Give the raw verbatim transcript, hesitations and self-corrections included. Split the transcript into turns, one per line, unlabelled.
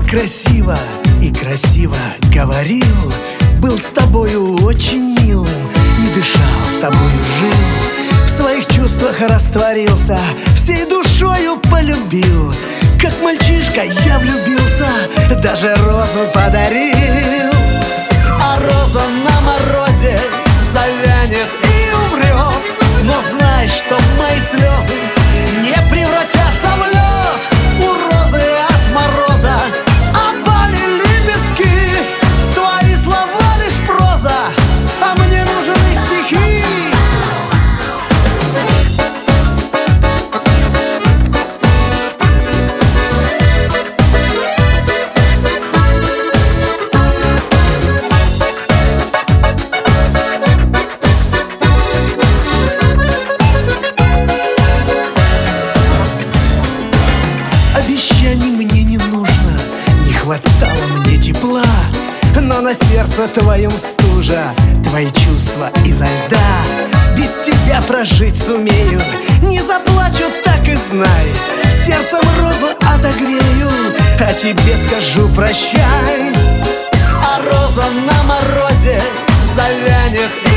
красиво и красиво говорил, был с тобою очень милым, не дышал, тобою жил, в своих чувствах растворился, всей душою полюбил. Как мальчишка я влюбился, даже розу подарил. А роза на морозе завянет и умрет, но знай, что мои слезы не превратятся в лед. У розы от мороза опали лепестки, твои слова лишь проза, а мне нужны стихи. Обещаний мне не нужно, не хватало мне тепла, но на сердце твоем стужа, твои чувства изо льда. Без тебя прожить сумею, не заплачу, так и знай. Сердцем розу отогрею, а тебе скажу прощай. А роза на морозе завянет